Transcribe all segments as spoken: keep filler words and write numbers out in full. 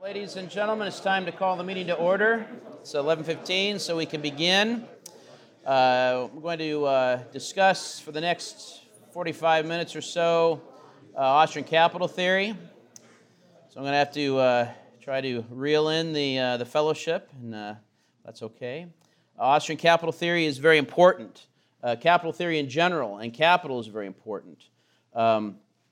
Ladies and gentlemen, it's time to call the meeting to order. It's eleven fifteen, so we can begin. Uh, we're going to uh, discuss for the next forty-five minutes or so uh, Austrian capital theory. So I'm going to have to uh, try to reel in the uh, the fellowship, and uh, that's okay. Uh, Austrian capital theory is very important. Uh, capital theory in general, and capital is very important. Um,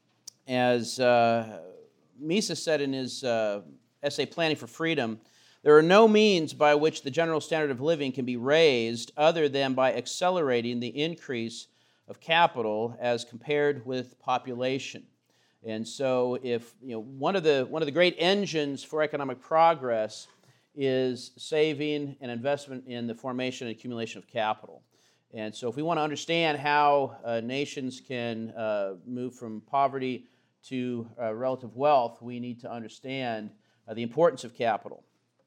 as uh, Mises said in his uh, essay, Planning for Freedom, there are no means by which the general standard of living can be raised other than by accelerating the increase of capital as compared with population. And so if, you know, one of the one of the great engines for economic progress is saving and investment in the formation and accumulation of capital. And so if we want to understand how uh, nations can uh, move from poverty to uh, relative wealth, we need to understand uh, the importance of capital.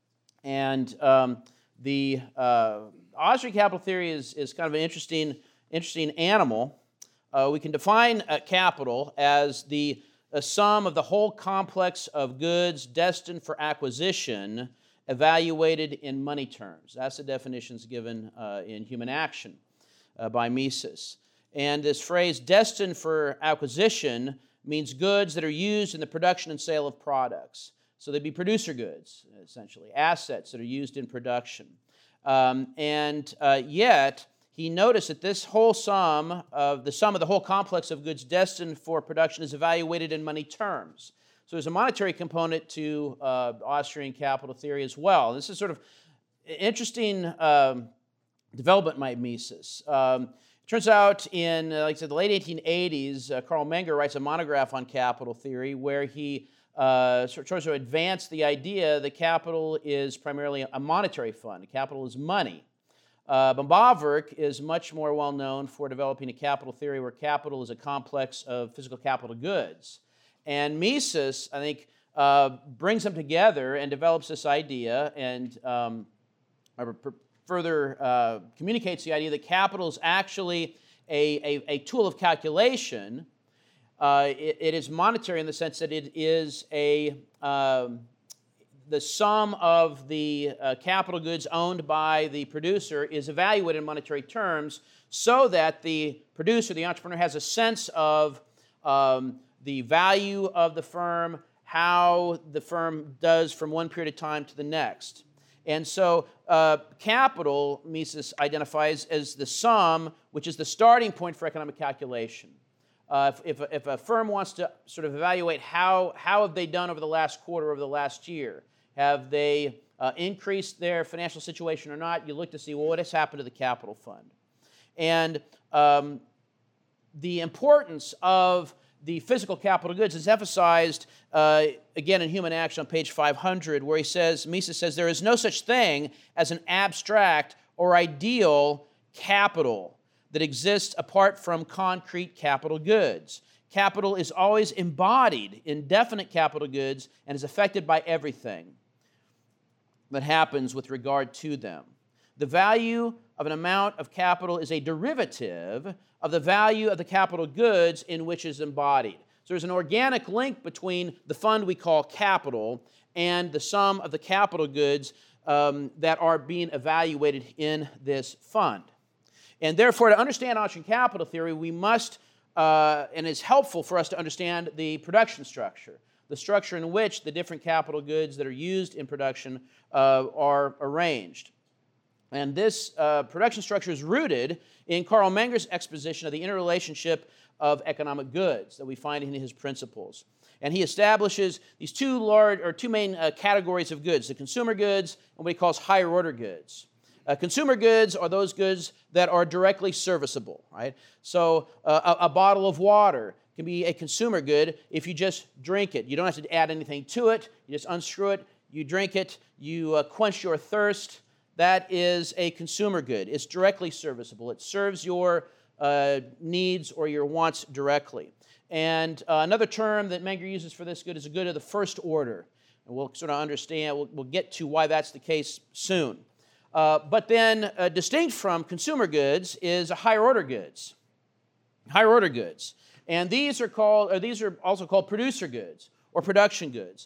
And um, the uh, Austrian capital theory is, is kind of an interesting, interesting animal. Uh, we can define uh, capital as the a sum of the whole complex of goods destined for acquisition evaluated in money terms. That's the definitions given uh, in Human Action uh, by Mises. And this phrase, destined for acquisition, means goods that are used in the production and sale of products. So they'd be producer goods, essentially, assets that are used in production. Um, and uh, yet, he noticed that this whole sum of the sum of the whole complex of goods destined for production is evaluated in money terms. So there's a monetary component to uh, Austrian capital theory as well. This is sort of interesting um, development by Mises. Um, Turns out in, uh, like I said, the late eighteen eighties, uh, Carl Menger writes a monograph on capital theory where he uh, sort of tries to advance the idea that capital is primarily a monetary fund. Capital is money. Uh, but Bavinck is much more well known for developing a capital theory where capital is a complex of physical capital goods. And Mises, I think, uh, brings them together and develops this idea and um, further uh, communicates the idea that capital is actually a, a, a tool of calculation. Uh, it, it is monetary in the sense that it is a um, the sum of the uh, capital goods owned by the producer is evaluated in monetary terms so that the producer, the entrepreneur, has a sense of um, the value of the firm, how the firm does from one period of time to the next. And so uh, capital, Mises identifies as the sum, which is the starting point for economic calculation. Uh, if, if, if a firm wants to sort of evaluate how, how have they done over the last quarter, over the last year, have they uh, increased their financial situation or not, you look to see, well, what has happened to the capital fund? And um, the importance of the physical capital goods is emphasized, uh, again, in Human Action on page five hundred, where he says, Mises says, there is no such thing as an abstract or ideal capital that exists apart from concrete capital goods. Capital is always embodied in definite capital goods and is affected by everything that happens with regard to them. The value of an amount of capital is a derivative of the value of the capital goods in which it is embodied. So there's an organic link between the fund we call capital and the sum of the capital goods um, that are being evaluated in this fund. And therefore, to understand Austrian capital theory, we must, uh, and it's helpful for us to understand the production structure, the structure in which the different capital goods that are used in production uh, are arranged. And this uh, production structure is rooted in Carl Menger's exposition of the interrelationship of economic goods that we find in his principles. And he establishes these two large or two main uh, categories of goods: the consumer goods and what he calls higher order goods. Uh, consumer goods are those goods that are directly serviceable, right? So uh, a, a bottle of water can be a consumer good if you just drink it. You don't have to add anything to it. You just unscrew it, you drink it, you uh, quench your thirst. That is a consumer good. It's directly serviceable. It serves your uh, needs or your wants directly. And uh, another term that Menger uses for this good is a good of the first order. And we'll sort of understand, we'll, we'll get to why that's the case soon. Uh, but then uh, distinct from consumer goods is a higher order goods. Higher order goods. And these are called, or these are also called producer goods or production goods.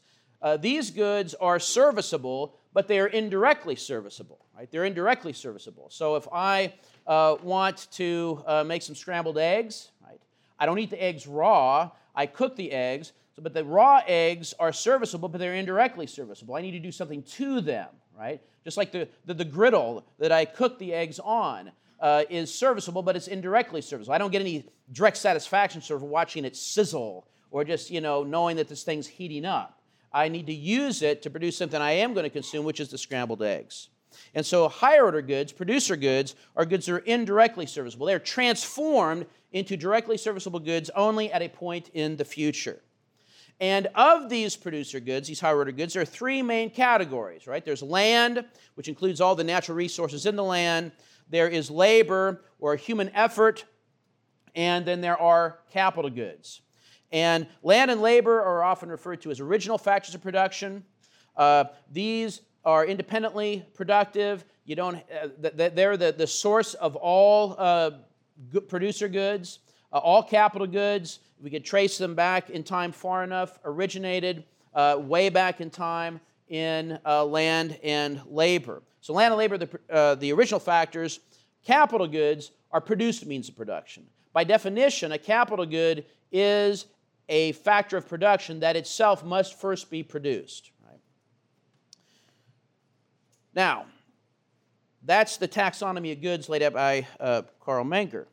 uh, these goods are serviceable, but they are indirectly serviceable, right? They're indirectly serviceable. So if I uh, want to uh, make some scrambled eggs, right? I don't eat the eggs raw. I cook the eggs, so, but the raw eggs are serviceable, but they're indirectly serviceable. I need to do something to them, right? Just like the, the, the griddle that I cook the eggs on uh, is serviceable, but it's indirectly serviceable. I don't get any direct satisfaction sort of watching it sizzle or just, you know, knowing that this thing's heating up. I need to use it to produce something I am going to consume, which is the scrambled eggs. And so higher order goods, producer goods, are goods that are indirectly serviceable. They're transformed into directly serviceable goods only at a point in the future. And of these producer goods, these higher order goods, there are three main categories, right? There's land, which includes all the natural resources in the land. There is labor or human effort, and then there are capital goods. And land and labor are often referred to as original factors of production. Uh, these are independently productive. You don't. Uh, they're the, the source of all uh, good producer goods, uh, all capital goods. We could trace them back in time far enough. Originated uh, way back in time in uh, land and labor. So land and labor, the, uh, the original factors. Capital goods are produced means of production. By definition, a capital good is a factor of production that itself must first be produced. Right? Now, that's the taxonomy of goods laid out by uh, Carl Menger.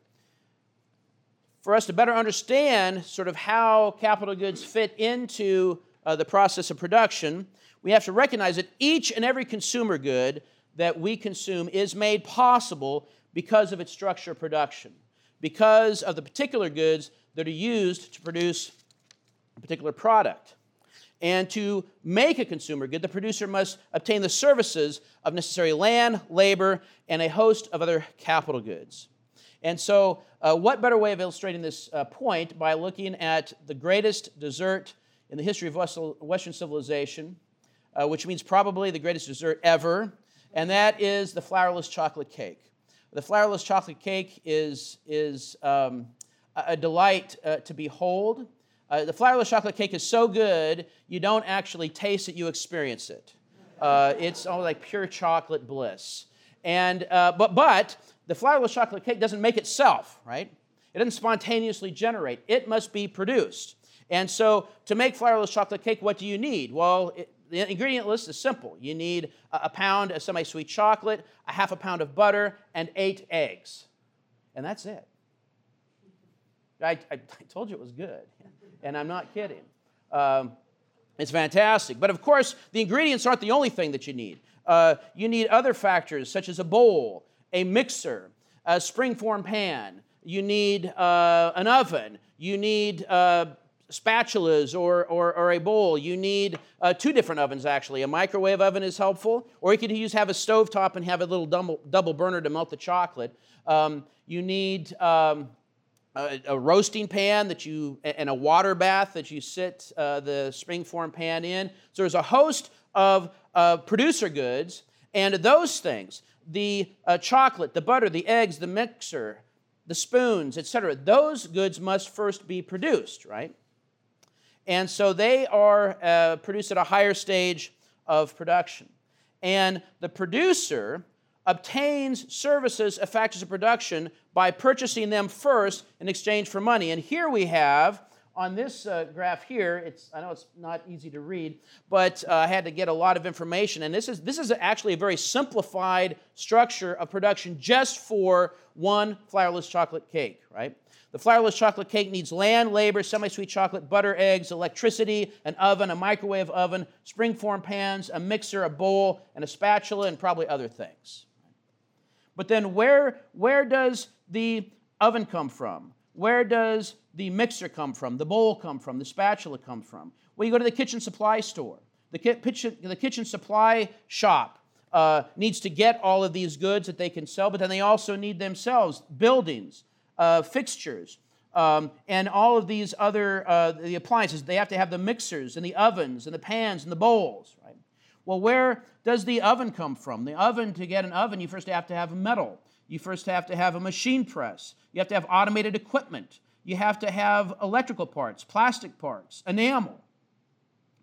For us to better understand sort of how capital goods fit into uh, the process of production, we have to recognize that each and every consumer good that we consume is made possible because of its structure of production, because of the particular goods that are used to produce a particular product. And to make a consumer good, the producer must obtain the services of necessary land, labor, and a host of other capital goods. And so, uh, what better way of illustrating this uh, point by looking at the greatest dessert in the history of Western civilization, uh, which means probably the greatest dessert ever, and that is the flourless chocolate cake. The flourless chocolate cake is, is um, a delight uh, to behold. Uh, the flourless chocolate cake is so good, you don't actually taste it, you experience it. Uh, it's almost like pure chocolate bliss. And uh, but but the flourless chocolate cake doesn't make itself, right? It doesn't spontaneously generate. It must be produced. And so to make flourless chocolate cake, what do you need? Well, it, the ingredient list is simple. You need a, a pound of semi-sweet chocolate, a half a pound of butter, and eight eggs. And that's it. I, I, I told you it was good, and I'm not kidding. Um, it's fantastic. But of course, the ingredients aren't the only thing that you need. Uh, you need other factors such as a bowl, a mixer, a springform pan. You need uh, an oven. You need uh, spatulas or, or, or a bowl. You need uh, two different ovens, actually. A microwave oven is helpful, or you could use have a stovetop and have a little double, double burner to melt the chocolate. Um, you need um, a, a roasting pan that you and a water bath that you sit uh, the springform pan in. So there's a host of uh, producer goods, and those things, the uh, chocolate, the butter, the eggs, the mixer, the spoons, et cetera, those goods must first be produced, right? And so they are uh, produced at a higher stage of production. And the producer obtains services of factors of production by purchasing them first in exchange for money. And here we have, on this uh, graph here, it's I know it's not easy to read, but uh, I had to get a lot of information. And this is, this is actually a very simplified structure of production just for one flourless chocolate cake, right? The flourless chocolate cake needs land, labor, semi-sweet chocolate, butter, eggs, electricity, an oven, a microwave oven, springform pans, a mixer, a bowl, and a spatula, and probably other things. But then where, where does the oven come from? Where does the mixer come from? The bowl come from? The spatula come from? Well, you go to the kitchen supply store. The, kitchen, the kitchen supply shop uh, needs to get all of these goods that they can sell, but then they also need themselves buildings, uh, fixtures, um, and all of these other uh, the appliances. They have to have the mixers and the ovens and the pans and the bowls, right? Well, where does the oven come from? The oven, to get an oven, you first have to have metal. You first have to have a machine press. You have to have automated equipment. You have to have electrical parts, plastic parts, enamel.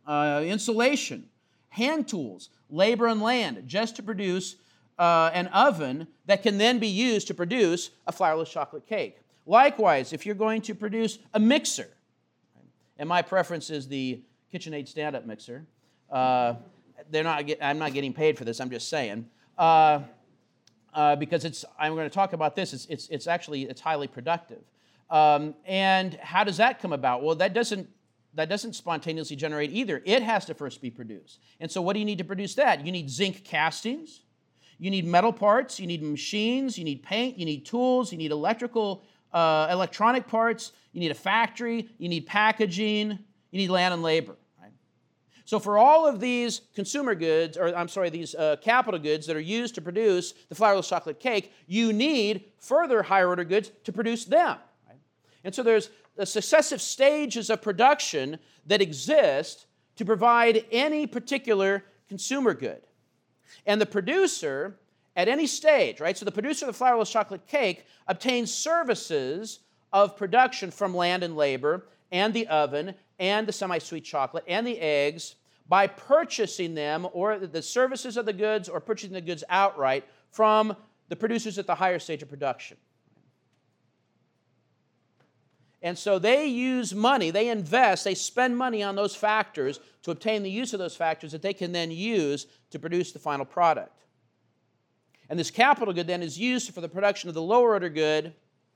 uh, insulation, hand tools, labor and land, just to produce uh, an oven that can then be used to produce a flourless chocolate cake. Likewise, if you're going to produce a mixer, and my preference is the KitchenAid stand-up mixer. Uh, they're not. Get, I'm not getting paid for this. I'm just saying uh, uh, because it's. I'm going to talk about this. It's. It's. It's actually. It's highly productive. Um, and how does that come about? Well, that doesn't. That doesn't spontaneously generate either. It has to first be produced. And so, what do you need to produce that? You need zinc castings. You need metal parts. You need machines. You need paint. You need tools. You need electrical, uh, electronic parts. You need a factory. You need packaging. You need land and labor. Right? So for all of these consumer goods, or I'm sorry, these uh, capital goods that are used to produce the flourless chocolate cake, you need further higher order goods to produce them. Right? And so there's the successive stages of production that exist to provide any particular consumer good. And the producer, at any stage, right, so the producer of the flourless chocolate cake obtains services of production from land and labor and the oven and the semi-sweet chocolate and the eggs by purchasing them, or the services of the goods, or purchasing the goods outright from the producers at the higher stage of production. And so they use money, they invest, they spend money on those factors to obtain the use of those factors that they can then use to produce the final product. And this capital good then is used for the production of the lower order good.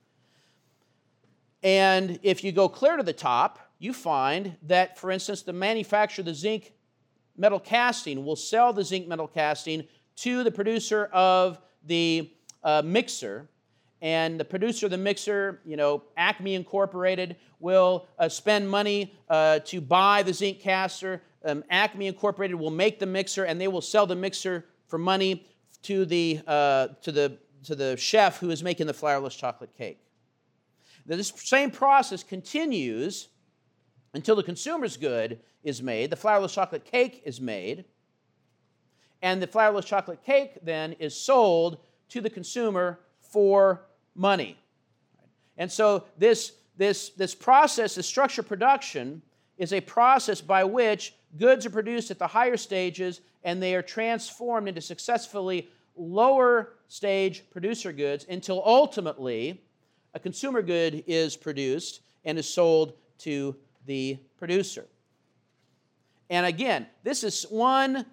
And if you go clear to the top, you find that, for instance, the manufacturer of the zinc metal casting will sell the zinc metal casting to the producer of the uh, mixer. And the producer of the mixer, you know, Acme Incorporated, will uh, spend money uh, to buy the zinc caster. Um, Acme Incorporated will make the mixer, and they will sell the mixer for money to the, uh, to the, to the chef who is making the flourless chocolate cake. This same process continues until the consumer's good is made, the flourless chocolate cake is made, and the flourless chocolate cake then is sold to the consumer for money. And so this, this, this process, this structured production, is a process by which goods are produced at the higher stages and they are transformed into successfully lower stage producer goods until ultimately a consumer good is produced and is sold to the producer. And again, this is one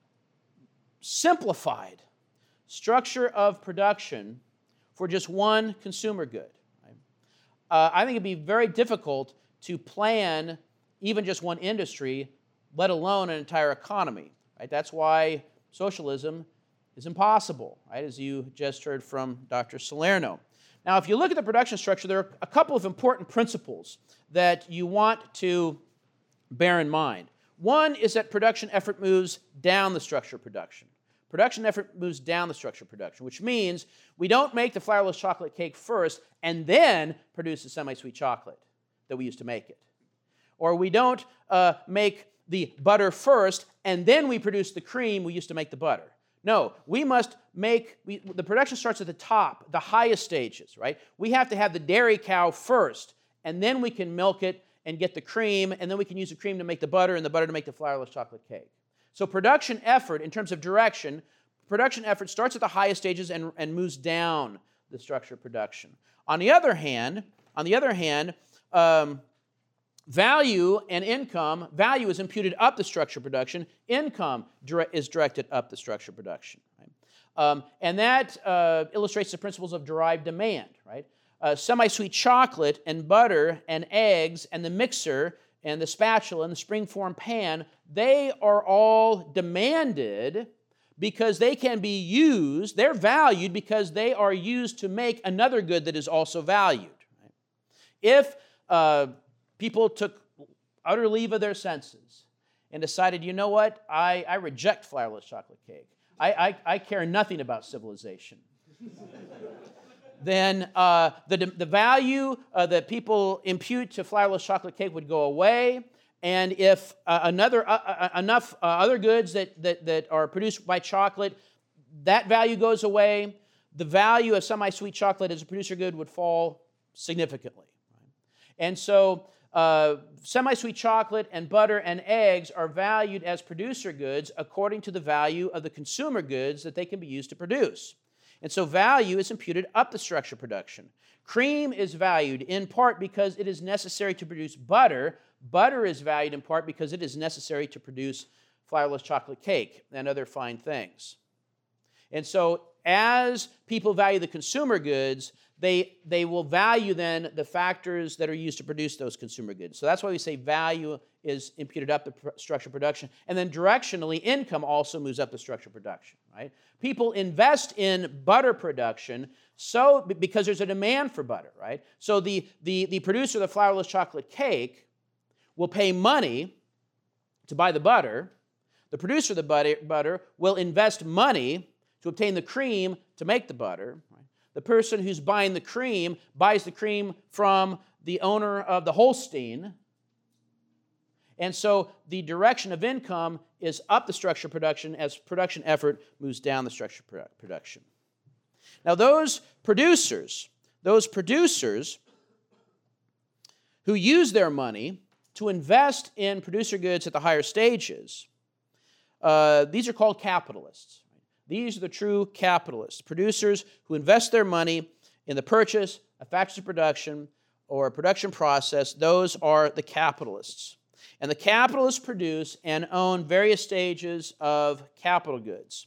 simplified structure of production for just one consumer good. Right? Uh, I think it'd be very difficult to plan even just one industry, let alone an entire economy. Right? That's why socialism is impossible, right? As you just heard from Doctor Salerno. Now, if you look at the production structure, there are a couple of important principles that you want to bear in mind. One is that production effort moves down the structure of production. Production effort moves down the structure of production, which means we don't make the flourless chocolate cake first and then produce the semi-sweet chocolate that we used to make it. Or we don't uh, make the butter first and then we produce the cream we used to make the butter. No, we must make, we, the production starts at the top, the highest stages, right? We have to have the dairy cow first, and then we can milk it and get the cream, and then we can use the cream to make the butter and the butter to make the flourless chocolate cake. So production effort, in terms of direction, production effort starts at the highest stages and, and moves down the structure of production. On the other hand, on the other hand, um, value and income, value is imputed up the structure of production, income dire- is directed up the structure of production. Right? Um, and that uh, illustrates the principles of derived demand, right? Uh, semi-sweet chocolate and butter and eggs and the mixer and the spatula and the springform pan, they are all demanded because they can be used, they're valued because they are used to make another good that is also valued. Right? If uh, people took utter leave of their senses and decided, you know what, I, I reject flourless chocolate cake. I, I, I care nothing about civilization. Then uh, the, the value uh, that people impute to flourless chocolate cake would go away. And if uh, another uh, uh, enough uh, other goods that, that, that are produced by chocolate, that value goes away, the value of semi-sweet chocolate as a producer good would fall significantly. And so uh, semi-sweet chocolate and butter and eggs are valued as producer goods according to the value of the consumer goods that they can be used to produce. And so value is imputed up the structure of production. Cream is valued in part because it is necessary to produce butter. Butter is valued in part because it is necessary to produce flourless chocolate cake and other fine things. And so as people value the consumer goods, they, they will value then the factors that are used to produce those consumer goods. So that's why we say value is imputed up the pr- structure of production. And then directionally, income also moves up the structure of production, right? People invest in butter production so because there's a demand for butter, right? So the, the, the producer of the flourless chocolate cake will pay money to buy the butter. The producer of the butter, butter will invest money to obtain the cream to make the butter. Right? The person who's buying the cream buys the cream from the owner of the Holstein. And so the direction of income is up the structure of production as production effort moves down the structure of production. Now those producers, those producers who use their money to invest in producer goods at the higher stages, uh, these are called capitalists. These are the true capitalists, producers who invest their money in the purchase of factors of production or a production process. Those are the capitalists. And the capitalists produce and own various stages of capital goods.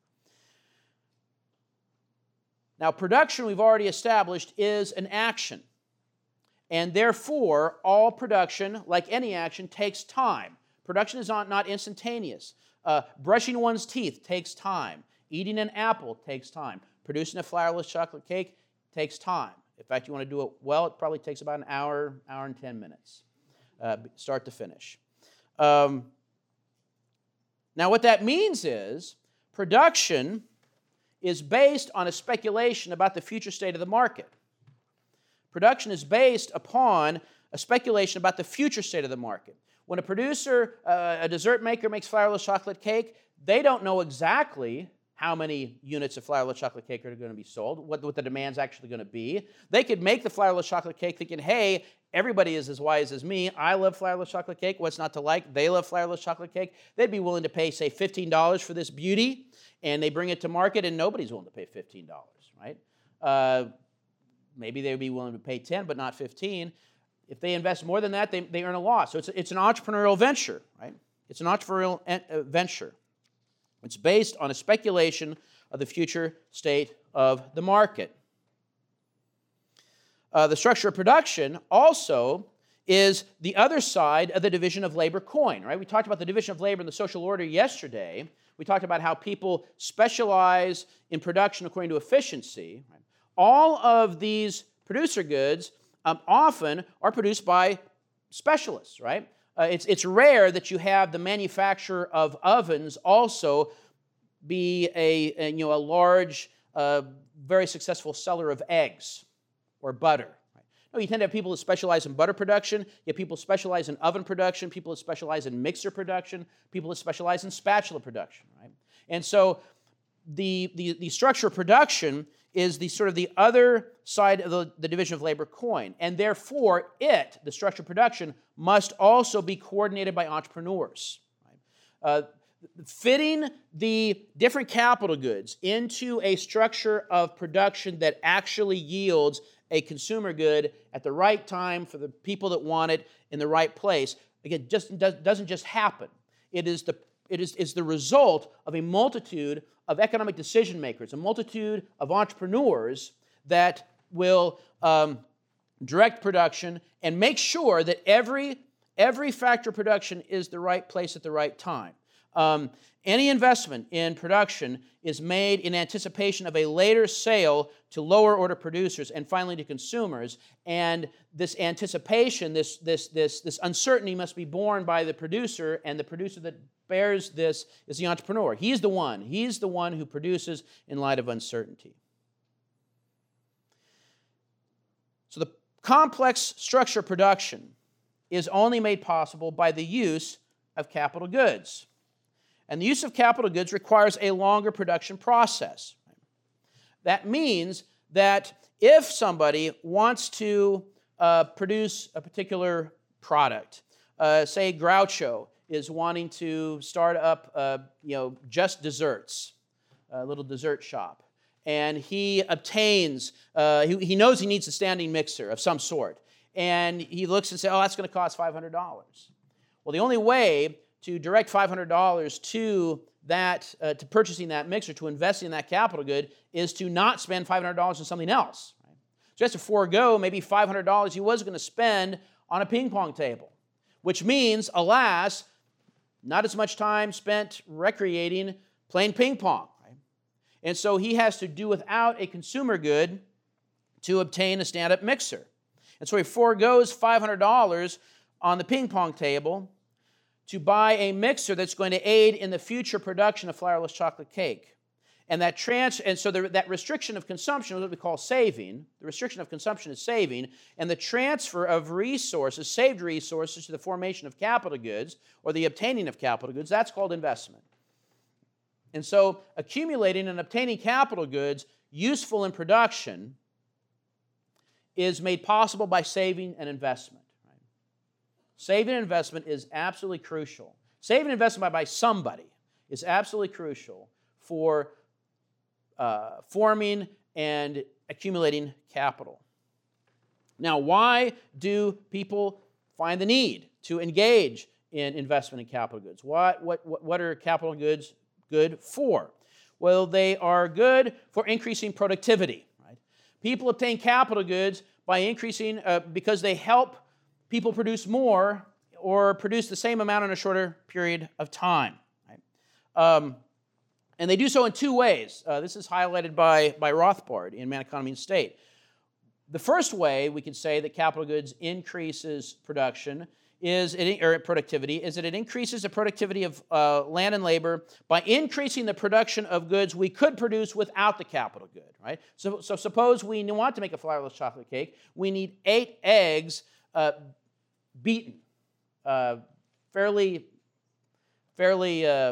Now, production, we've already established, is an action. And therefore, all production, like any action, takes time. Production is not, not instantaneous. Uh, brushing one's teeth takes time. Eating an apple takes time. Producing a flourless chocolate cake takes time. In fact, you want to do it well, it probably takes about an hour, hour and ten minutes, uh, start to finish. Um, now, what that means is production is based on a speculation about the future state of the market. Production is based upon a speculation about the future state of the market. When a producer, uh, a dessert maker makes flourless chocolate cake, they don't know exactly how many units of flourless chocolate cake are going to be sold, what, what the demand's actually going to be. They could make the flourless chocolate cake thinking, hey, everybody is as wise as me. I love flourless chocolate cake. What's not to like? They love flourless chocolate cake. They'd be willing to pay, say, fifteen dollars for this beauty, and they bring it to market, and nobody's willing to pay fifteen dollars, right? Uh, maybe they would be willing to pay ten, but not fifteen. If they invest more than that, they, they earn a loss. So it's, it's an entrepreneurial venture, right? It's an entrepreneurial venture. It's based on a speculation of the future state of the market. Uh, the structure of production also is the other side of the division of labor coin, right? We talked about the division of labor in the social order yesterday. We talked about how people specialize in production according to efficiency. Right? All of these producer goods um, often are produced by specialists, right? Uh, it's, it's rare that you have the manufacturer of ovens also be a, a, you know, a large, uh, very successful seller of eggs or butter. Right? No, you tend to have people that specialize in butter production, you have people who specialize in oven production, people that specialize in mixer production, people that specialize in spatula production. Right? And so the, the, the structure of production is the sort of the other side of the, the division of labor coin. And therefore, it, the structure of production, must also be coordinated by entrepreneurs. Right? Uh, fitting the different capital goods into a structure of production that actually yields a consumer good at the right time for the people that want it in the right place, again, just doesn't just happen. It is the It is, is the result of a multitude of economic decision makers, a multitude of entrepreneurs that will um, direct production and make sure that every, every factor of production is the right place at the right time. Um, any investment in production is made in anticipation of a later sale to lower order producers and finally to consumers. And this anticipation, this, this, this, this uncertainty must be borne by the producer, and the producer that bears this is the entrepreneur. He's the one. He's the one who produces in light of uncertainty. So the complex structure of production is only made possible by the use of capital goods. And the use of capital goods requires a longer production process. That means that if somebody wants to uh, produce a particular product. Uh, say Groucho is wanting to start up, uh, you know, just desserts, a little dessert shop. And he obtains, uh, he, he knows he needs a standing mixer of some sort. And he looks and says, oh, that's going to cost five hundred dollars. Well, the only way to direct five hundred dollars to that, uh, to purchasing that mixer, to investing in that capital good, is to not spend five hundred dollars on something else. Right? So he has to forego maybe five hundred dollars he was going to spend on a ping pong table, which means, alas, not as much time spent recreating playing ping pong. Right? And so he has to do without a consumer good to obtain a stand-up mixer. And so he foregoes five hundred dollars on the ping pong table to buy a mixer that's going to aid in the future production of flourless chocolate cake. And that trans and so the, that restriction of consumption is what we call saving. The restriction of consumption is saving, and the transfer of resources, saved resources, to the formation of capital goods or the obtaining of capital goods, that's called investment. And so accumulating and obtaining capital goods useful in production is made possible by saving and investment. Right? Saving and investment is absolutely crucial. Saving and investment by, by somebody is absolutely crucial for uh, forming and accumulating capital. Now, why do people find the need to engage in investment in capital goods? What, what, what are capital goods good for? Well, they are good for increasing productivity. Right? People obtain capital goods by increasing, uh, because they help people produce more or produce the same amount in a shorter period of time. Right? Um, and they do so in two ways. Uh, this is highlighted by, by Rothbard in Man, Economy, and State. The first way we can say that capital goods increases production is it, or productivity is that it increases the productivity of uh, land and labor by increasing the production of goods we could produce without the capital good. Right? So, so suppose we want to make a flourless chocolate cake. We need eight eggs uh, beaten, uh, fairly, fairly. Uh,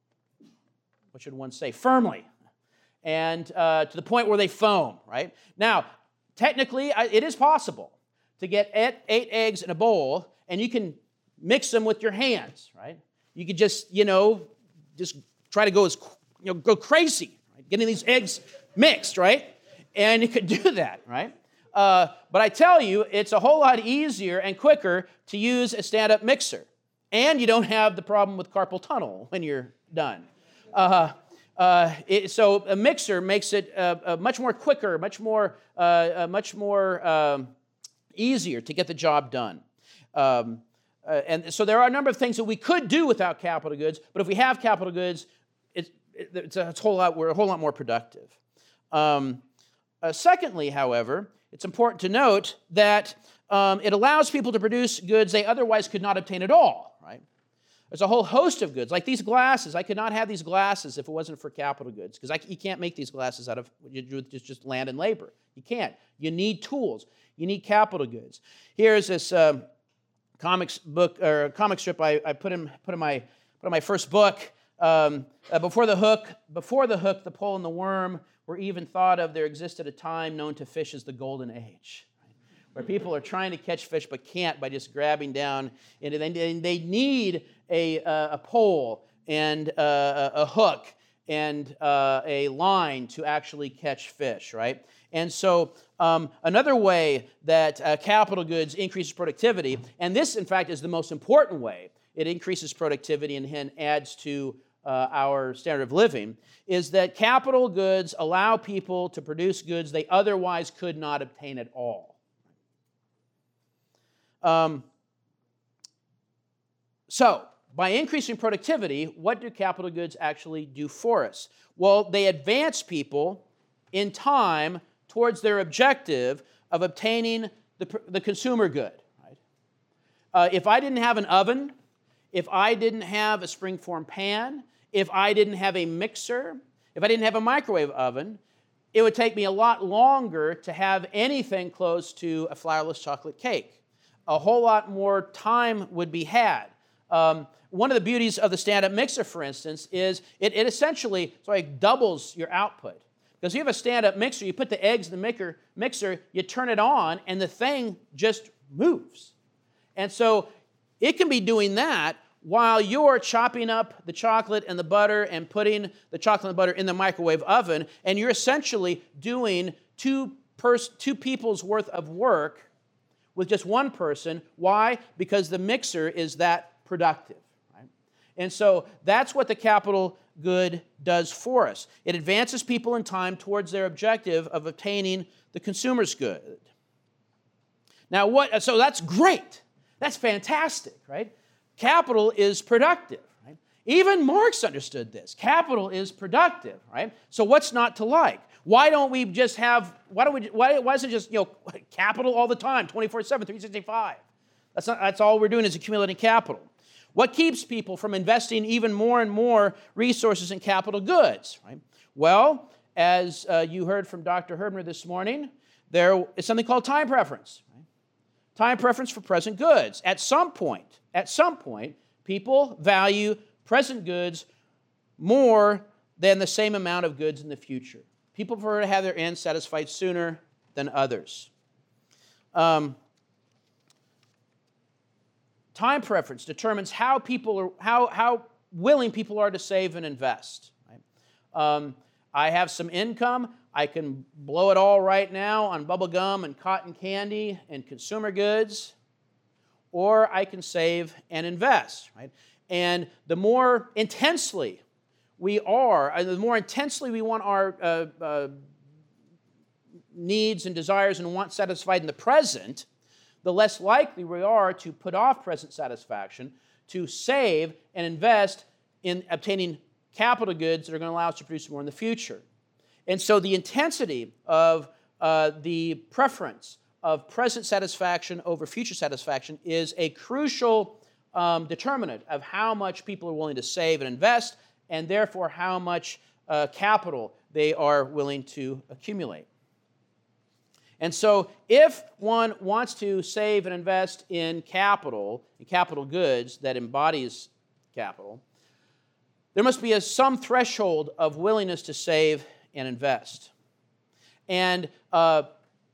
what should one say? Firmly, and uh, to the point where they foam. Right? Now, technically, it is possible to get eight, eight eggs in a bowl, and you can mix them with your hands, right? You could just, you know, just try to go as, you know, go crazy, right? Getting these eggs mixed, right? And you could do that, right? Uh, but I tell you, it's a whole lot easier and quicker to use a stand-up mixer. And you don't have the problem with carpal tunnel when you're done. Uh, uh, it, so a mixer makes it uh, uh, much more quicker, much more, uh, uh, much more um, easier to get the job done. Um, uh, and so there are a number of things that we could do without capital goods, but if we have capital goods, it, it, it's, a, it's a whole lot, we're a whole lot more productive. Um, uh, secondly, however, it's important to note that um, it allows people to produce goods they otherwise could not obtain at all, right? There's a whole host of goods, like these glasses. I could not have these glasses if it wasn't for capital goods, because you can't make these glasses out of just, just land and labor. You can't. You need tools. You need capital goods. Here's this um, comics book or comic strip I, I put in put in my put in my first book. Um, uh, before the hook, before the hook, the pole and the worm were even thought of. There existed a time known to fish as the Golden Age, right? Where people are trying to catch fish but can't by just grabbing down into them. And they need a uh, a pole and uh, a hook and uh, a line to actually catch fish, right? And so um, another way that uh, capital goods increases productivity, and this, in fact, is the most important way it increases productivity and, and adds to uh, our standard of living, is that capital goods allow people to produce goods they otherwise could not obtain at all. Um, so, by increasing productivity, what do capital goods actually do for us? Well, they advance people in time towards their objective of obtaining the, the consumer good. Right? Uh, if I didn't have an oven, if I didn't have a springform pan, if I didn't have a mixer, if I didn't have a microwave oven, it would take me a lot longer to have anything close to a flourless chocolate cake. A whole lot more time would be had. Um, one of the beauties of the stand-up mixer, for instance, is it, it essentially sorry, doubles your output. Because you have a stand-up mixer, you put the eggs in the mixer, mixer, you turn it on, and the thing just moves. And so it can be doing that while you're chopping up the chocolate and the butter and putting the chocolate and the butter in the microwave oven, and you're essentially doing two, pers- two people's worth of work with just one person. Why? Because the mixer is that productive. Right? And so that's what the capital good does for us. It advances people in time towards their objective of obtaining the consumer's good. Now, what? So that's great. That's fantastic, right? Capital is productive, right? Even Marx understood this. Capital is productive, right? So what's not to like? Why don't we just have, why don't we, why, why is it just, you know, capital all the time, twenty-four seven, three sixty-five? That's not, that's all we're doing is accumulating capital. What keeps people from investing even more and more resources in capital goods, right? Well, as uh, you heard from Doctor Herbner this morning, there is something called time preference, right? Time preference for present goods. At some point, At some point, people value present goods more than the same amount of goods in the future. People prefer to have their ends satisfied sooner than others. Um, time preference determines how people are, how, how willing people are to save and invest. Right? Um, I have some income. I can blow it all right now on bubble gum and cotton candy and consumer goods, or I can save and invest, right? And the more intensely we are, the more intensely we want our uh, uh, needs and desires and wants satisfied in the present, the less likely we are to put off present satisfaction, to save and invest in obtaining capital goods that are going to allow us to produce more in the future. And so the intensity of uh, the preference of present satisfaction over future satisfaction is a crucial um, determinant of how much people are willing to save and invest, and therefore how much uh, capital they are willing to accumulate. And so if one wants to save and invest in capital, in capital goods that embodies capital, there must be a, some threshold of willingness to save and invest. And uh,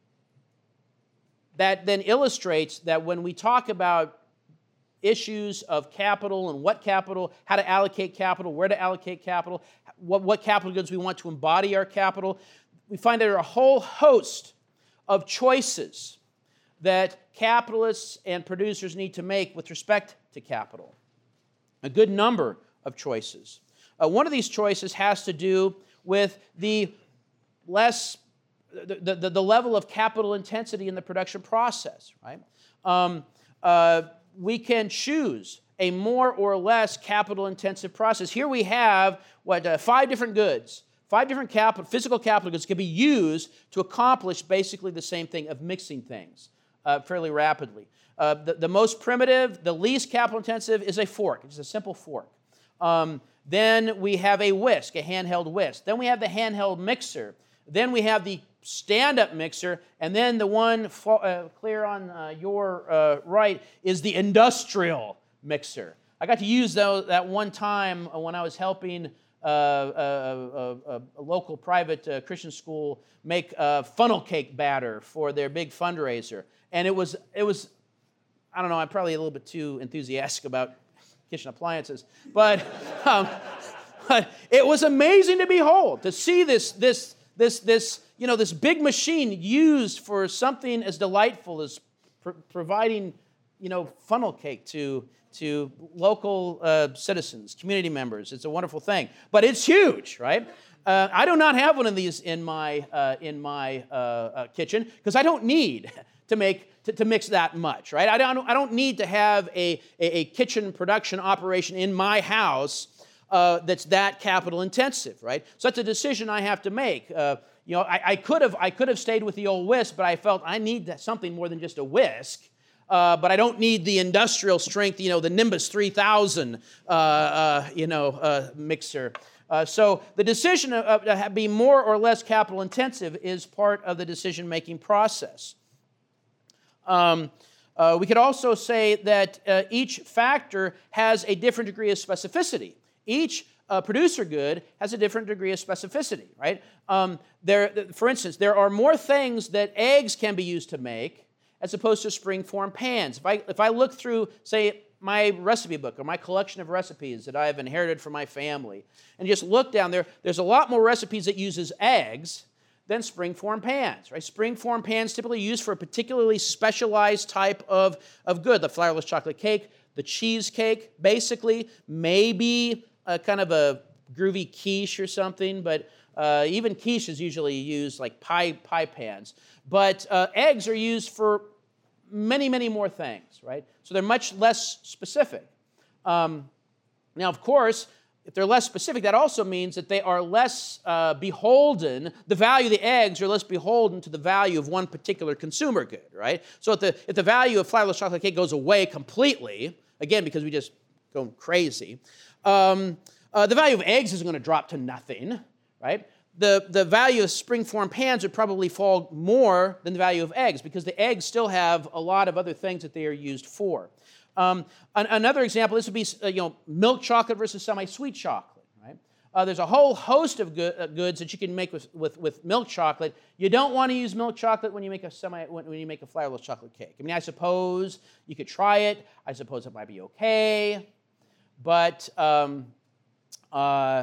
that then illustrates that when we talk about issues of capital and what capital, how to allocate capital, where to allocate capital, what, what capital goods we want to embody our capital, we find there are a whole host of choices that capitalists and producers need to make with respect to capital. A good number of choices. Uh, one of these choices has to do with the less The, the, the level of capital intensity in the production process, right? Um, uh, we can choose a more or less capital-intensive process. Here we have, what, uh, five different goods. Five different capital, physical capital goods can be used to accomplish basically the same thing of mixing things uh, fairly rapidly. Uh, the, the most primitive, the least capital-intensive is a fork. It's a simple fork. Um, then we have a whisk, a handheld whisk. Then we have the handheld mixer. Then we have the stand-up mixer, and then the one uh, clear on uh, your uh, right is the industrial mixer. I got to use those, that one time when I was helping uh, a, a, a local private uh, Christian school make uh, funnel cake batter for their big fundraiser, and it was it was I don't know, I'm probably a little bit too enthusiastic about kitchen appliances, but um, but it was amazing to behold, to see this this. This, this, you know, this big machine used for something as delightful as pr- providing, you know, funnel cake to, to local uh, citizens, community members. It's a wonderful thing. But it's huge, right? Uh, I do not have one of these in my, uh, in my uh, uh, kitchen because I don't need to make to, to mix that much, right? I don't, I don't need to have a, a, a kitchen production operation in my house Uh, that's that capital intensive, right? So that's a decision I have to make. Uh, you know, I, I could have I could have stayed with the old whisk, but I felt I need something more than just a whisk. Uh, but I don't need the industrial strength, you know, the Nimbus three thousand, uh, uh, you know, uh, mixer. Uh, so the decision of, of being more or less capital intensive is part of the decision-making process. Um, uh, we could also say that uh, each factor has a different degree of specificity. Each uh, producer good has a different degree of specificity, right? Um, there, for instance, there are more things that eggs can be used to make as opposed to spring-form pans. If I, if I look through, say, my recipe book or my collection of recipes that I have inherited from my family, and just look down there, there's a lot more recipes that uses eggs than spring-form pans, right? Spring-form pans typically used for a particularly specialized type of, of good, the flourless chocolate cake, the cheesecake, basically, maybe a kind of a groovy quiche or something, but uh, even quiche is usually used like pie, pie pans. But uh, eggs are used for many, many more things, right? So they're much less specific. Um, now, of course, if they're less specific, that also means that they are less uh, beholden, the value of the eggs are less beholden to the value of one particular consumer good, right? So if the, if the value of flourless chocolate cake goes away completely, again, because we just go crazy, um, uh, the value of eggs is going to drop to nothing, right? The, the value of spring-form pans would probably fall more than the value of eggs because the eggs still have a lot of other things that they are used for. Um, an, another example, this would be uh, you know, milk chocolate versus semi-sweet chocolate, right? Uh, there's a whole host of good, uh, goods that you can make with, with, with milk chocolate. You don't want to use milk chocolate when you make a semi when, when you make a flourless chocolate cake. I mean, I suppose you could try it. I suppose it might be okay, but um, uh,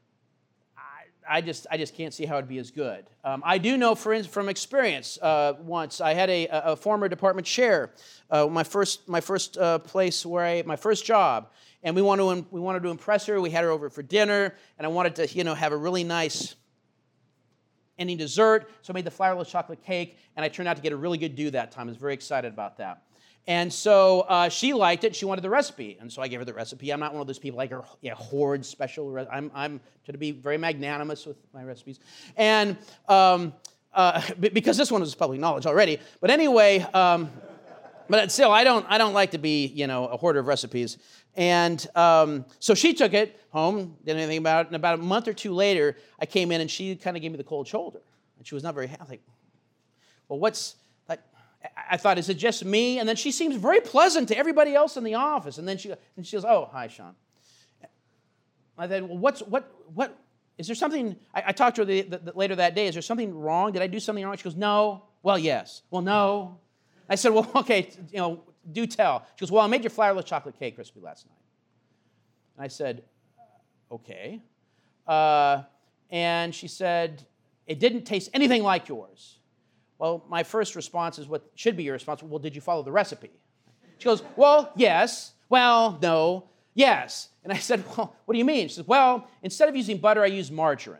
I just, I just can't see how it'd be as good. Um, I do know, for instance, from experience, uh, once I had a, a former department chair, uh, my first, my first uh, place where I, my first job, and we wanted to, we wanted to impress her. We had her over for dinner, and I wanted to, you know, have a really nice ending dessert. So I made the flourless chocolate cake, and I turned out to get a really good do that time. I was very excited about that. And so uh, she liked it. She wanted the recipe. And so I gave her the recipe. I'm not one of those people like her, yeah, hoard special. Re- I'm, I'm trying to be very magnanimous with my recipes. And um, uh, because this one was public knowledge already. But anyway, um, but still, I don't, I don't like to be, you know, a hoarder of recipes. And um, so she took it home, didn't anything about it. And about a month or two later, I came in and she kind of gave me the cold shoulder. And she was not very happy. Like, well, what's... I thought, is it just me? And then she seems very pleasant to everybody else in the office. And then she and she goes, oh, hi, Sean. I said, well, what's, what, what, is there something, I, I talked to her the, the, the, later that day, is there something wrong? Did I do something wrong? She goes, no. Well, yes. Well, no. I said, well, okay, you know, do tell. She goes, well, I made your flourless chocolate cake recipe last night. And I said, okay. Uh, and she said, it didn't taste anything like yours. Well, my first response is what should be your response. Well, did you follow the recipe? She goes, well, yes. Well, no. Yes. And I said, well, what do you mean? She says, well, instead of using butter, I use margarine.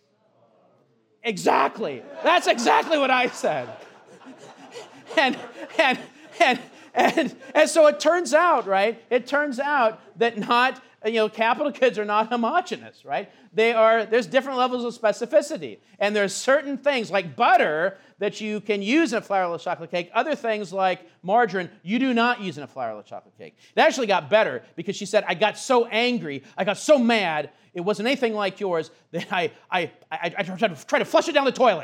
Exactly. That's exactly what I said. And, and, and, and, and so it turns out, right? It turns out that not, you know, capital goods are not homogeneous, right? They are, there's different levels of specificity. And there's certain things like butter that you can use in a flourless chocolate cake. Other things like margarine, you do not use in a flourless chocolate cake. It actually got better because she said, I got so angry, I got so mad, it wasn't anything like yours, that I, I, I, I tried to, tried to flush it down the toilet.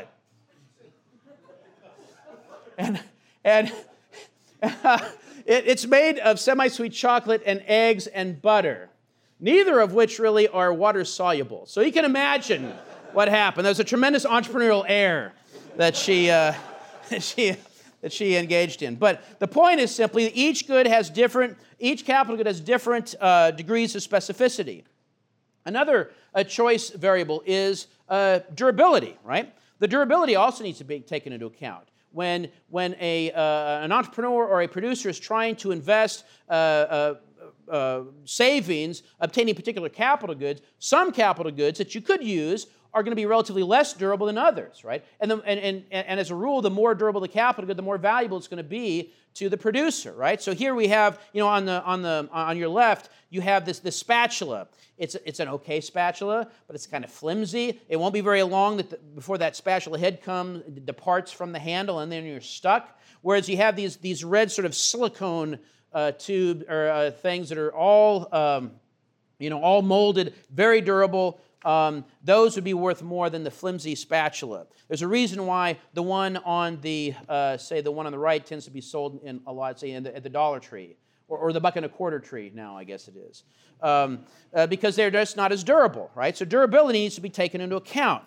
and and uh, it, it's made of semi-sweet chocolate and eggs and butter, neither of which really are water-soluble. So you can imagine what happened. There's a tremendous entrepreneurial air that she, uh, that she, that she engaged in. But the point is simply that each good has different, each capital good has different uh, degrees of specificity. Another uh, choice variable is uh, durability, right? The durability also needs to be taken into account. When, when a, uh, an entrepreneur or a producer is trying to invest uh, uh, uh, savings, obtaining particular capital goods, some capital goods that you could use are going to be relatively less durable than others, right? And, the, and, and, and as a rule, the more durable the capital good, the more valuable it's going to be to the producer, right? So here we have, you know, on the on the on your left, you have this this spatula. It's it's an okay spatula, but it's kind of flimsy. It won't be very long that the, before that spatula head comes departs from the handle, and then you're stuck. Whereas you have these these red sort of silicone uh, tube or uh, things that are all um, you know all molded, very durable. Um, those would be worth more than the flimsy spatula. There's a reason why the one on the, uh, say, the one on the right tends to be sold in a lot, say, in the, at the Dollar Tree, or, or the buck and a quarter tree now, I guess it is, um, uh, because they're just not as durable, right? So durability needs to be taken into account.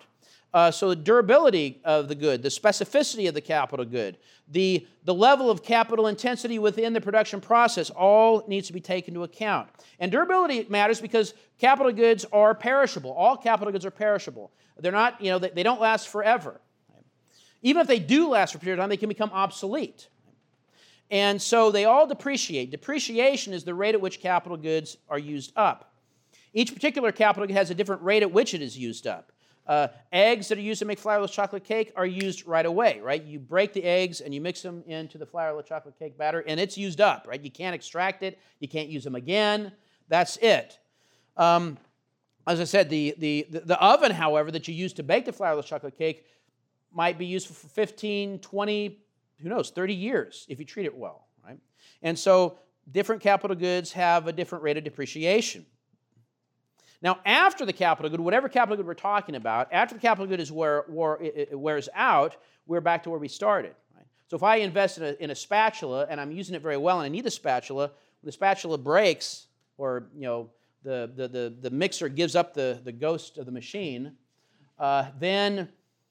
Uh, so the durability of the good, the specificity of the capital good, the, the level of capital intensity within the production process all needs to be taken into account. And durability matters because capital goods are perishable. All capital goods are perishable. They're not, you know, they, they don't last forever. Even if they do last for a period of time, they can become obsolete. And so they all depreciate. Depreciation is the rate at which capital goods are used up. Each particular capital good has a different rate at which it is used up. Uh, eggs that are used to make flourless chocolate cake are used right away, right? You break the eggs and you mix them into the flourless chocolate cake batter, and it's used up, right? You can't extract it. You can't use them again. That's it. Um, as I said, the, the, the, the oven, however, that you use to bake the flourless chocolate cake might be useful for fifteen, twenty, who knows, thirty years if you treat it well, right? And so different capital goods have a different rate of depreciation. Now, after the capital good, whatever capital good we're talking about, after the capital good is wear, wear, it wears out, we're back to where we started. Right? So if I invest in a, in a spatula and I'm using it very well and I need a spatula, when the spatula breaks or you know the, the, the, the mixer gives up the, the ghost of the machine, uh, then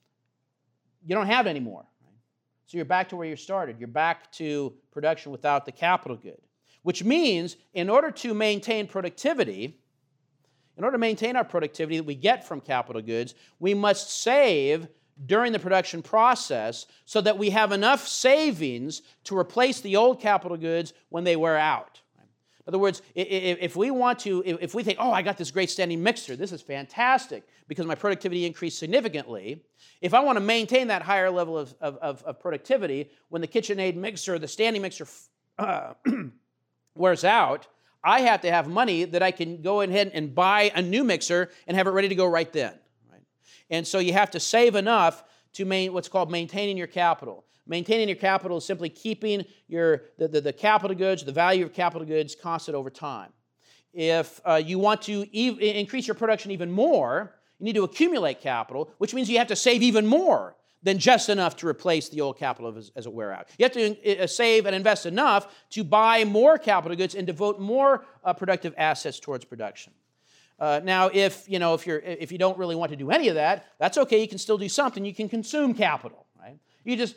you don't have it anymore. Right? So you're back to where you started. You're back to production without the capital good, which means in order to maintain productivity, In order to maintain our productivity that we get from capital goods, we must save during the production process so that we have enough savings to replace the old capital goods when they wear out. In other words, if we want to, if we think, oh, I got this great standing mixer, this is fantastic because my productivity increased significantly. If I want to maintain that higher level of, of, of productivity, when the KitchenAid mixer, the standing mixer uh, wears out, I have to have money that I can go ahead and buy a new mixer and have it ready to go right then. Right? And so you have to save enough to main, what's called maintaining your capital. Maintaining your capital is simply keeping your the, the, the capital goods, the value of capital goods constant over time. If uh, you want to ev- increase your production even more, you need to accumulate capital, which means you have to save even more than just enough to replace the old capital as, as it wear out. You have to uh, save and invest enough to buy more capital goods and devote more uh, productive assets towards production. Uh, now, if you know if you're if you don't really want to do any of that, that's okay. You can still do something. You can consume capital, right? You just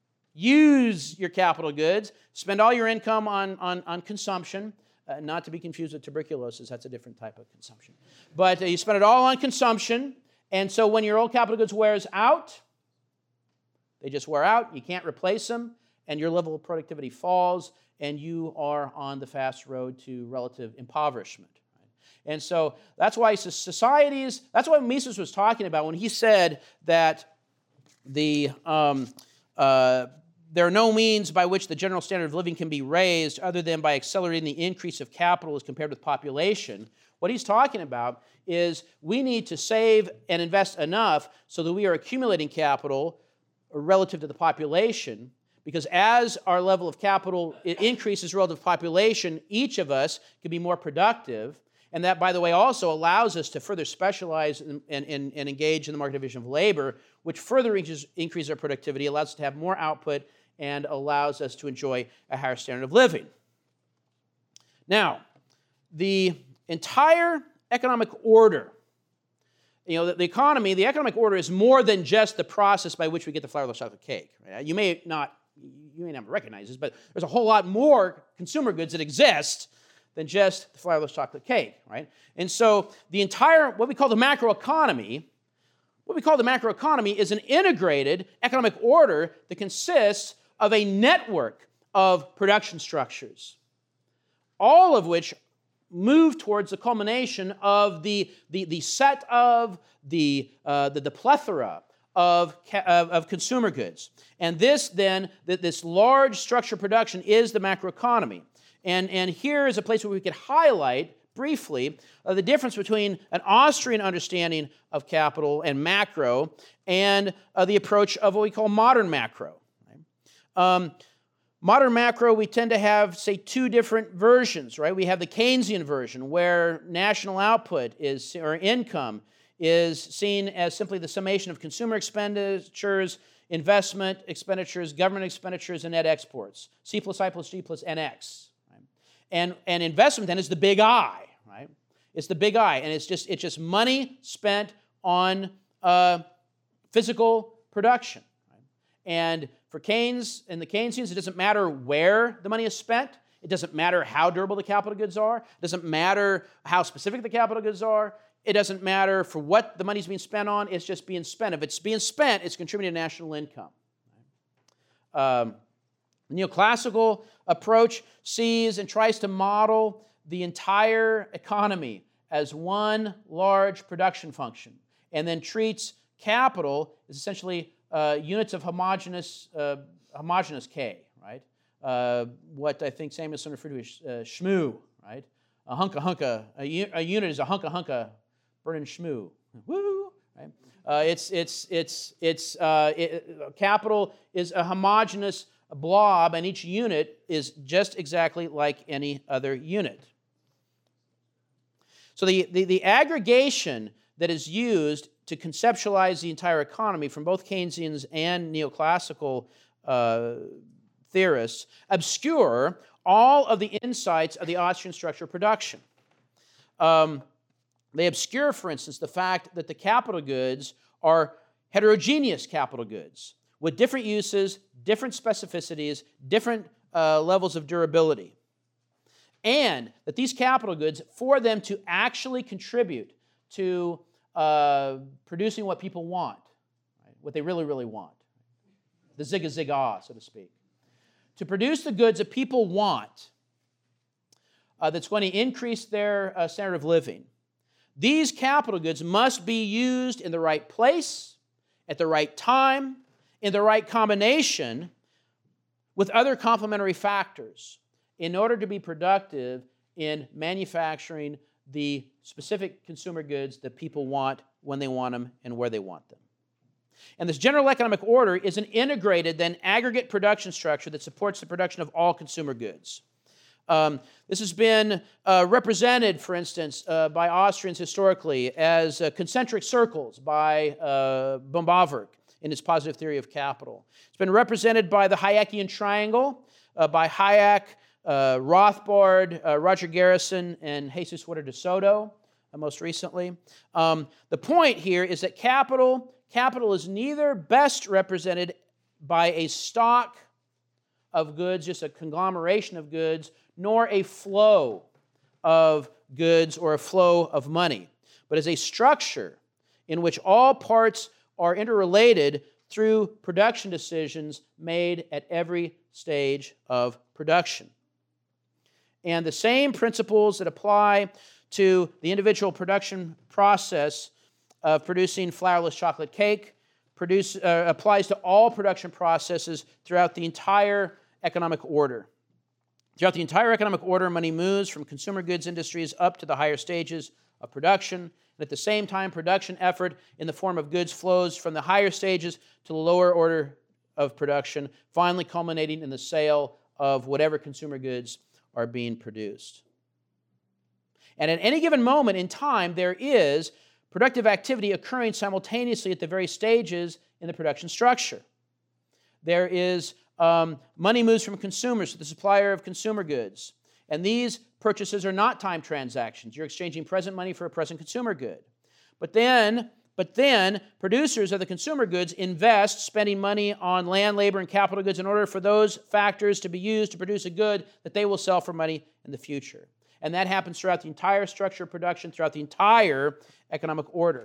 use your capital goods, spend all your income on on, on consumption. Uh, not to be confused with tuberculosis. That's a different type of consumption. But uh, you spend it all on consumption, and so when your old capital goods wears out, they just wear out, you can't replace them, and your level of productivity falls, and you are on the fast road to relative impoverishment. Right? And so that's why societies, that's what Mises was talking about when he said that the um, uh, there are no means by which the general standard of living can be raised other than by accelerating the increase of capital as compared with population. What he's talking about is we need to save and invest enough so that we are accumulating capital relative to the population, because as our level of capital increases relative to population, each of us can be more productive, and that, by the way, also allows us to further specialize and, and, and engage in the market division of labor, which further increases, increases our productivity, allows us to have more output, and allows us to enjoy a higher standard of living. Now, the entire economic order, you know, the, the economy, the economic order is more than just the process by which we get the flourless chocolate cake. Right? You may not, you may not recognize this, but there's a whole lot more consumer goods that exist than just the flourless chocolate cake, right? And so the entire, what we call the macroeconomy, what we call the macroeconomy is an integrated economic order that consists of a network of production structures, all of which move towards the culmination of the, the, the set of the, uh, the, the plethora of, of, of consumer goods. And this then, this large structure production is the macroeconomy. And, and here is a place where we could highlight briefly uh, the difference between an Austrian understanding of capital and macro and uh, the approach of what we call modern macro. Right? Um, modern macro, we tend to have, say, two different versions, right? We have the Keynesian version, where national output is, or income is seen as simply the summation of consumer expenditures, investment expenditures, government expenditures, and net exports. C plus I plus G plus N X. Right? And, and investment then is the big I, right? It's the big I, and it's just, it's just money spent on uh, physical production. Right? And for Keynes and the Keynesians, it doesn't matter where the money is spent. It doesn't matter how durable the capital goods are. It doesn't matter how specific the capital goods are. It doesn't matter for what the money's being spent on. It's just being spent. If it's being spent, it's contributing to national income. Um, the neoclassical approach sees and tries to model the entire economy as one large production function, and then treats capital as essentially uh, units of homogeneous, uh, homogeneous K, right? Uh, what I think Samuelson referred to as uh, shmoo, right? A hunka hunka, a, u- a unit is a hunka hunka burning shmoo. Woo! Right? Uh, it's it's it's it's uh, it, capital is a homogeneous blob, and each unit is just exactly like any other unit. So the, the, the aggregation that is used to conceptualize the entire economy from both Keynesians and neoclassical uh, theorists obscure all of the insights of the Austrian structure of production. Um, they obscure, for instance, the fact that the capital goods are heterogeneous capital goods with different uses, different specificities, different uh, levels of durability. And that these capital goods, for them to actually contribute to uh, producing what people want, right? What they really, really want, the zig-a-zig-ah, so to speak, to produce the goods that people want uh, that's going to increase their uh, standard of living, these capital goods must be used in the right place, at the right time, in the right combination with other complementary factors, in order to be productive in manufacturing the specific consumer goods that people want when they want them and where they want them. And this general economic order is an integrated, then aggregate production structure that supports the production of all consumer goods. Um, this has been uh, represented, for instance, uh, by Austrians historically as uh, concentric circles by uh, Böhm-Bawerk in his positive theory of capital. It's been represented by the Hayekian triangle, uh, by Hayek, Uh, Rothbard, uh, Roger Garrison, and Jesus Huerta de Soto, uh, most recently. Um, the point here is that capital, capital is neither best represented by a stock of goods, just a conglomeration of goods, nor a flow of goods or a flow of money, but as a structure in which all parts are interrelated through production decisions made at every stage of production. And the same principles that apply to the individual production process of producing flourless chocolate cake produce, uh, applies to all production processes throughout the entire economic order. Throughout the entire economic order, money moves from consumer goods industries up to the higher stages of production. And at the same time, production effort in the form of goods flows from the higher stages to the lower order of production, finally culminating in the sale of whatever consumer goods are being produced. And at any given moment in time, there is productive activity occurring simultaneously at the very stages in the production structure. There is um, money moves from consumers to the supplier of consumer goods. And these purchases are not time transactions. You're exchanging present money for a present consumer good. But then, but then producers of the consumer goods invest, spending money on land, labor, and capital goods in order for those factors to be used to produce a good that they will sell for money in the future. And that happens throughout the entire structure of production, throughout the entire economic order.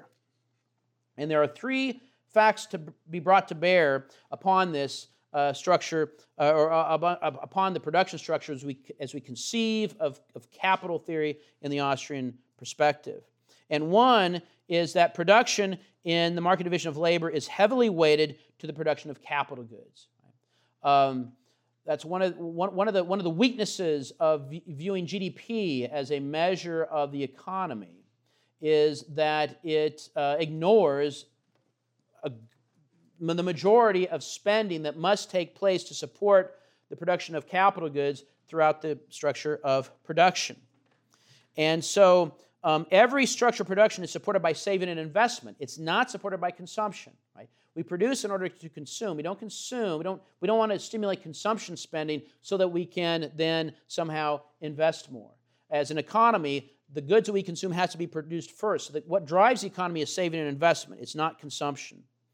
And there are three facts to be brought to bear upon this uh, structure, uh, or uh, upon the production structure as we, as we conceive of, of capital theory in the Austrian perspective. And one is that production in the market division of labor is heavily weighted to the production of capital goods. Um, that's one of, one, one, of the, one of the weaknesses of viewing G D P as a measure of the economy is that it uh, ignores a, the majority of spending that must take place to support the production of capital goods throughout the structure of production. And so Um, every structure of production is supported by saving and investment. It's not supported by consumption, right? We produce in order to consume. We don't consume. We don't, we don't want to stimulate consumption spending so that we can then somehow invest more. As an economy, the goods that we consume has to be produced first. So that what drives the economy is saving and investment. It's not consumption.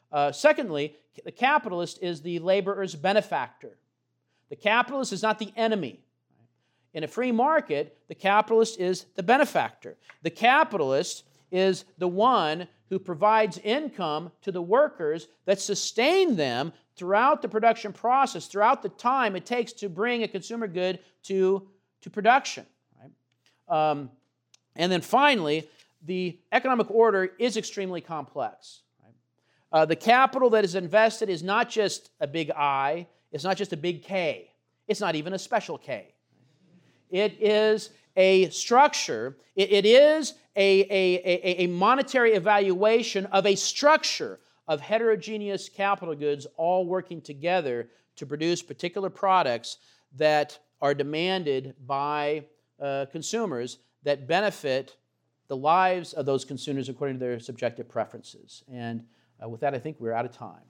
Uh, secondly, the capitalist is the laborer's benefactor. The capitalist is not the enemy. In a free market, the capitalist is the benefactor. The capitalist is the one who provides income to the workers that sustain them throughout the production process, throughout the time it takes to bring a consumer good to, to production. Right? Um, and then finally, the economic order is extremely complex. Right? Uh, the capital that is invested is not just a big I, it's not just a big K, it's not even a special K. It is a structure, it, it is a, a, a, a monetary evaluation of a structure of heterogeneous capital goods all working together to produce particular products that are demanded by uh, consumers that benefit the lives of those consumers according to their subjective preferences. And uh, with that, I think we're out of time.